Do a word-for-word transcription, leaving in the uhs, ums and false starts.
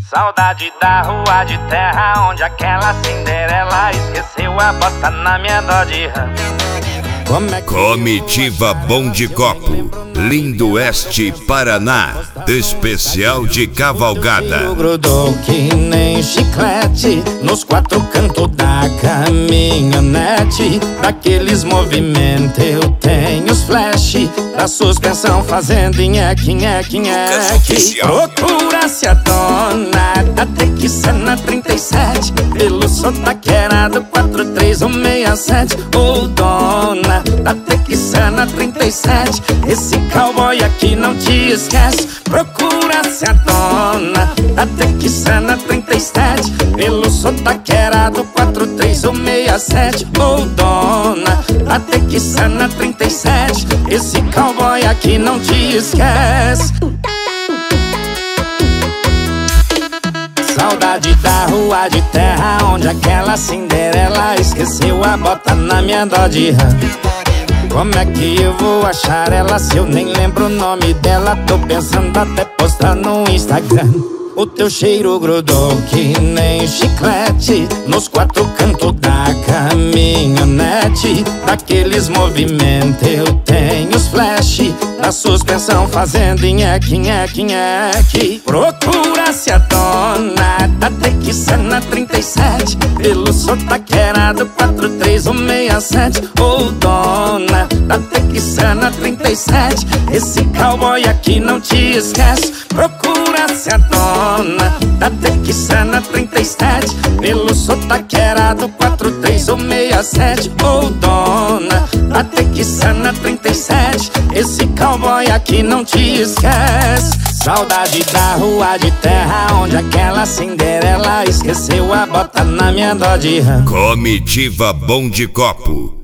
Saudade da rua de terra onde aquela Cinderela esqueceu a bota na minha Dodge Ram. Comitiva Bom de Copo, Lindo Oeste, Paraná, especial de cavalgada. Grudou que nem chiclete nos quatro cantos da caminhonete. Daqueles movimentos eu tenho os flash da suspensão fazendo nheque, nheque, nheque. Procura-se a dona da Texana trinta e sete pelo sotaqueirado quatro três um seis sete. Ô dona da Texana trinta e sete, esse cowboy aqui não te esquece. Procura-se a dona da Texana trinta e sete pelo sotaqueirado quatro três um seis sete. Ô dona da Texana trinta e sete, esse cowboy aqui não te esquece. Saudade da rua de terra onde aquela Cinderela esqueceu a bota na minha Dodge Ram. Como é que eu vou achar ela se eu nem lembro o nome dela? Tô pensando até postar no Instagram. O teu cheiro grudou que nem chiclete nos quatro cantos da caminhonete. Daqueles movimentos eu tenho os flash da suspensão fazendo nheque, nheque, nheque. Procura-se a dona da Texana trinta e sete pelo sotaqueirado quatro três um seis sete. Ô dona da Texana trinta e sete, esse cowboy aqui não te esquece. Procura-se a dona da Texana trinta e sete pelo sotaqueirado quatro três um seis sete. Ô dona da Texana trinta e sete, esse cowboy aqui não te esquece. Saudade da rua de terra onde aquela Cinderela esqueceu a bota na minha Dodge Ram. Comitiva Bom de Copo,